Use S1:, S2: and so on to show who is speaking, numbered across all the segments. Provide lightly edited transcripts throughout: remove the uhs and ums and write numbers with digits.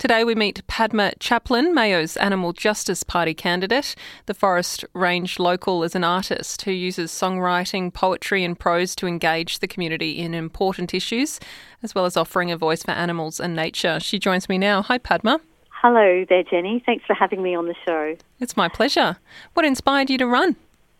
S1: Today we meet Padma Chaplin, Mayo's Animal Justice Party candidate. The Forest Range local is an artist who uses songwriting, poetry and prose to engage the community in important issues, as well as offering a voice for animals and nature. She joins me now. Hi, Padma.
S2: Hello there, Jenny. Thanks for having me on the show.
S1: It's my pleasure. What inspired you to run?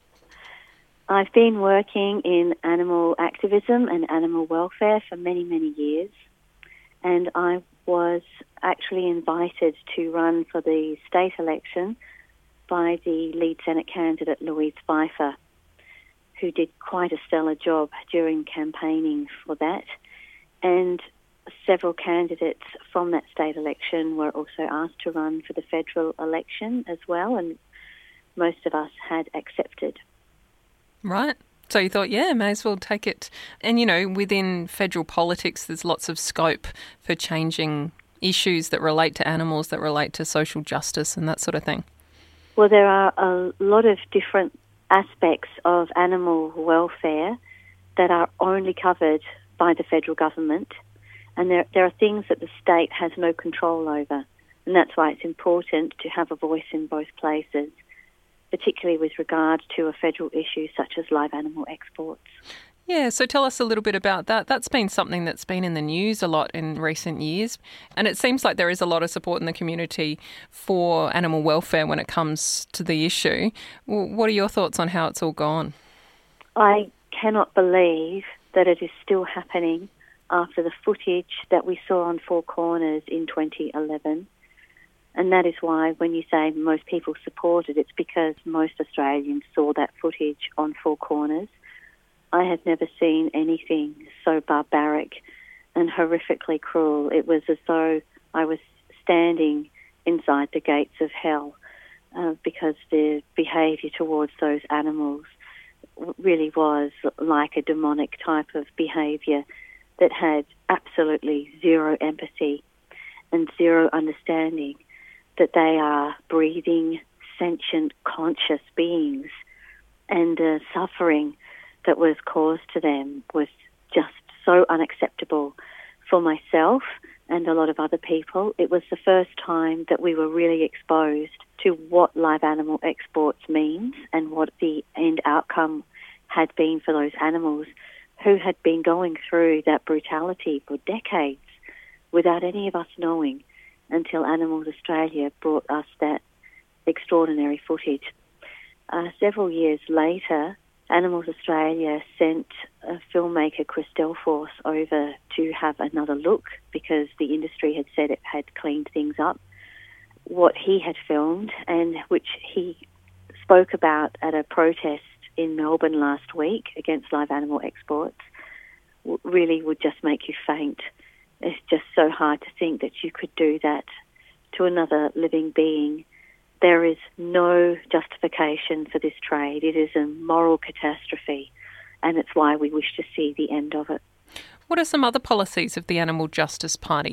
S2: I've been working in animal activism and animal welfare for many, many years, and I was actually invited to run for the state election by the lead Senate candidate, Louise Pfeiffer, who did quite a stellar job during campaigning for that. And several candidates from that state election were also asked to run for the federal election as well, and most of us had accepted.
S1: Right. So you thought, yeah, may as well take it. And, you know, within federal politics, there's lots of scope for changing issues that relate to animals, that relate to social justice and that sort of thing.
S2: Well, there are a lot of different aspects of animal welfare that are only covered by the federal government, and there are things that the state has no control over, and that's why it's important to have a voice in both places, particularly with regard to a federal issue such as live animal exports.
S1: Yeah, so tell us a little bit about that. That's been something that's been in the news a lot in recent years, and it seems like there is a lot of support in the community for animal welfare when it comes to the issue. What are your thoughts on how it's all gone?
S2: I cannot believe that it is still happening after the footage that we saw on Four Corners in 2011. And that is why when you say most people support it, it's because most Australians saw that footage on Four Corners. I have never seen anything so barbaric and horrifically cruel. It was as though I was standing inside the gates of hell because the behaviour towards those animals really was like a demonic type of behaviour that had absolutely zero empathy and zero understanding that they are breathing, sentient, conscious beings, and the suffering that was caused to them was just so unacceptable for myself and a lot of other people. It was the first time that we were really exposed to what live animal exports means and what the end outcome had been for those animals who had been going through that brutality for decades without any of us knowing, until Animals Australia brought us that extraordinary footage. Several years later, Animals Australia sent filmmaker Chris Delforce over to have another look because the industry had said it had cleaned things up. What he had filmed, and which he spoke about at a protest in Melbourne last week against live animal exports, really would just make you faint. It's just so hard to think that you could do that to another living being. There is no justification for this trade. It is a moral catastrophe, and it's why we wish to see the end of it.
S1: What are some other policies of the Animal Justice Party?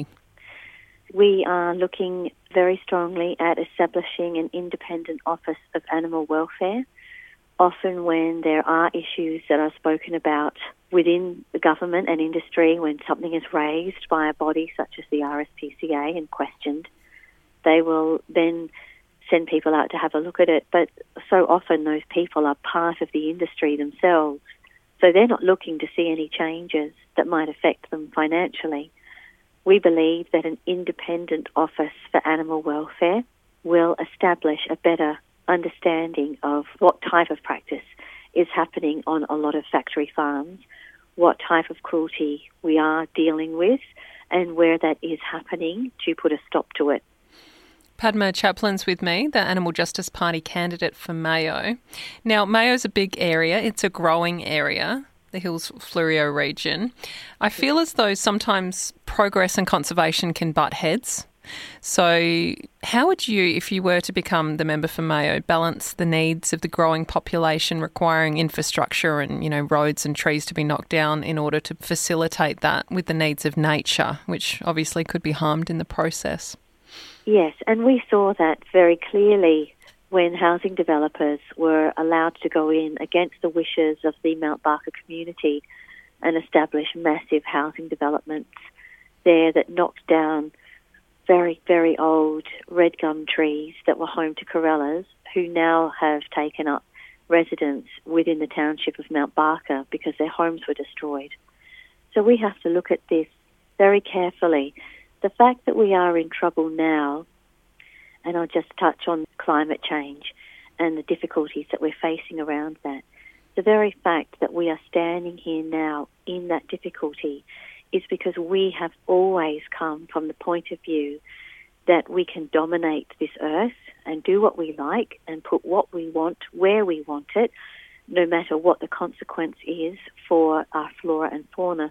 S2: We are looking very strongly at establishing an independent office of animal welfare. Often when there are issues that are spoken about within the government and industry, when something is raised by a body such as the RSPCA and questioned, they will then send people out to have a look at it. But so often those people are part of the industry themselves, so they're not looking to see any changes that might affect them financially. We believe that an independent office for animal welfare will establish a better understanding of what type of practice is happening on a lot of factory farms, what type of cruelty we are dealing with, and where that is happening to put a stop to it.
S1: Padma Chaplin's with me, the Animal Justice Party candidate for Mayo. Now, Mayo's a big area. It's a growing area, the Hills Fleurieu region. I feel as though sometimes progress and conservation can butt heads. So how would you, if you were to become the member for Mayo, balance the needs of the growing population requiring infrastructure and, you know, roads and trees to be knocked down in order to facilitate that with the needs of nature, which obviously could be harmed in the process?
S2: Yes, and we saw that very clearly when housing developers were allowed to go in against the wishes of the Mount Barker community and establish massive housing developments there that knocked down very, very old red gum trees that were home to corellas who now have taken up residence within the township of Mount Barker because their homes were destroyed. So we have to look at this very carefully. The fact that we are in trouble now, and I'll just touch on climate change and the difficulties that we're facing around that, the very fact that we are standing here now in that difficulty is because we have always come from the point of view that we can dominate this earth and do what we like and put what we want where we want it, no matter what the consequence is for our flora and fauna.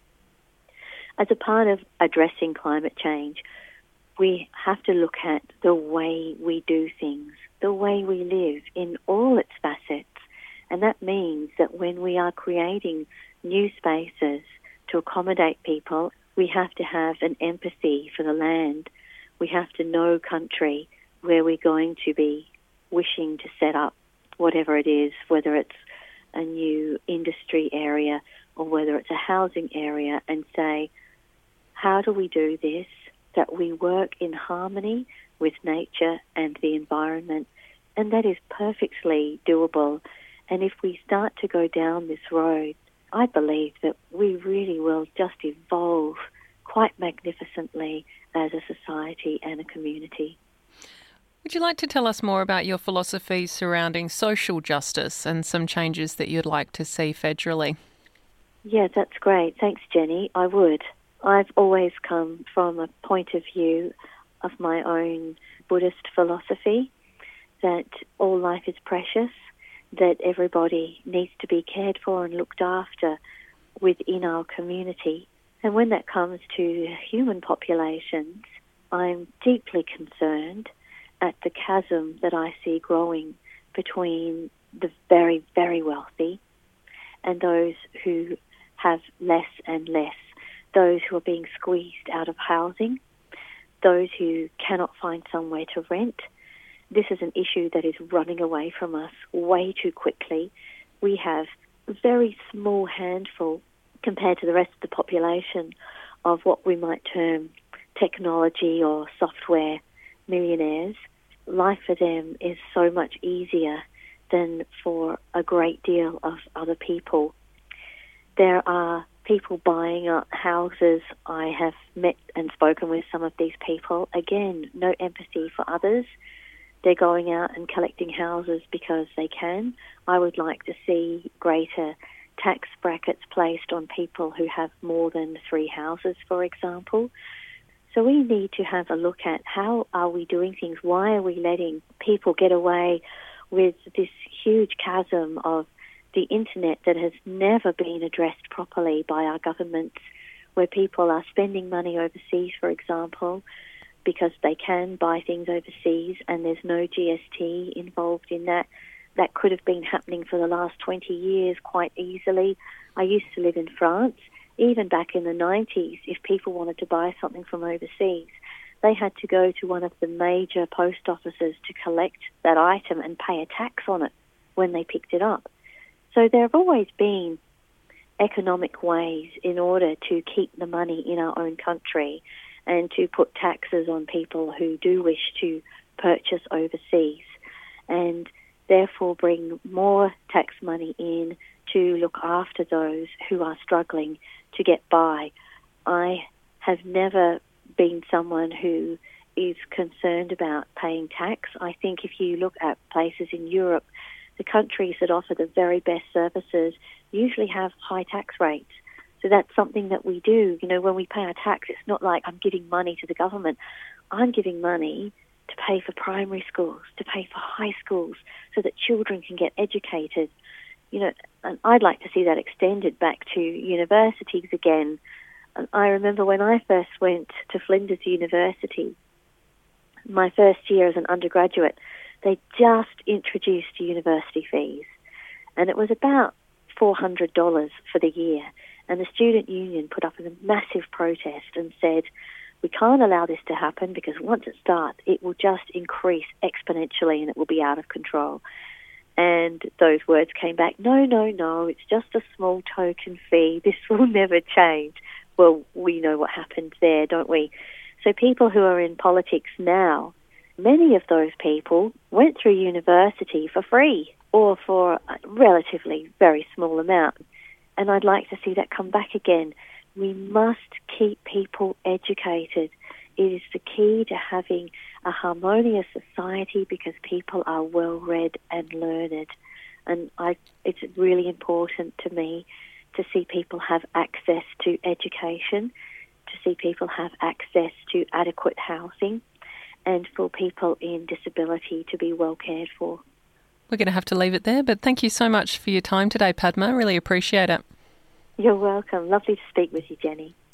S2: As a part of addressing climate change, we have to look at the way we do things, the way we live in all its facets. And that means that when we are creating new spaces to accommodate people, we have to have an empathy for the land. We have to know country where we're going to be wishing to set up whatever it is, whether it's a new industry area or whether it's a housing area, and say, how do we do this that we work in harmony with nature and the environment? And that is perfectly doable. And if we start to go down this road, I believe that we really will just evolve quite magnificently as a society and a community.
S1: Would you like to tell us more about your philosophy surrounding social justice and some changes that you'd like to see federally?
S2: Yeah, that's great. Thanks, Jenny. I would. I've always come from a point of view of my own Buddhist philosophy that all life is precious, that everybody needs to be cared for and looked after within our community. And when that comes to human populations, I'm deeply concerned at the chasm that I see growing between the very, very wealthy and those who have less and less, those who are being squeezed out of housing, those who cannot find somewhere to rent. This is an issue that is running away from us way too quickly. We have a very small handful compared to the rest of the population of what we might term technology or software millionaires. Life for them is so much easier than for a great deal of other people. There are people buying up houses. I have met and spoken with some of these people. Again, no empathy for others. They're going out and collecting houses because they can. I would like to see greater tax brackets placed on people who have more than 3 houses, for example. So we need to have a look at how are we doing things? Why are we letting people get away with this huge chasm of the internet that has never been addressed properly by our governments, where people are spending money overseas, for example, because they can buy things overseas and there's no GST involved in that. That could have been happening for the last 20 years quite easily. I used to live in France. Even back in the 90s, if people wanted to buy something from overseas, they had to go to one of the major post offices to collect that item and pay a tax on it when they picked it up. So there have always been economic ways in order to keep the money in our own country and to put taxes on people who do wish to purchase overseas, and therefore bring more tax money in to look after those who are struggling to get by. I have never been someone who is concerned about paying tax. I think if you look at places in Europe, the countries that offer the very best services usually have high tax rates. So that's something that we do. You know, when we pay our tax, it's not like I'm giving money to the government. I'm giving money to pay for primary schools, to pay for high schools, so that children can get educated. You know, and I'd like to see that extended back to universities again. And I remember when I first went to Flinders University, my first year as an undergraduate, they just introduced university fees. And it was about $400 for the year. And the student union put up a massive protest and said, we can't allow this to happen because once it starts, it will just increase exponentially and it will be out of control. And those words came back, no, it's just a small token fee. This will never change. Well, we know what happened there, don't we? So people who are in politics now, many of those people went through university for free or for a relatively very small amount. And I'd like to see that come back again. We must keep people educated. It is the key to having a harmonious society because people are well-read and learned. And it's really important to me to see people have access to education, to see people have access to adequate housing, and for people in disability to be well cared for.
S1: We're going to have to leave it there, but thank you so much for your time today, Padma. Really appreciate it.
S2: You're welcome. Lovely to speak with you, Jenny.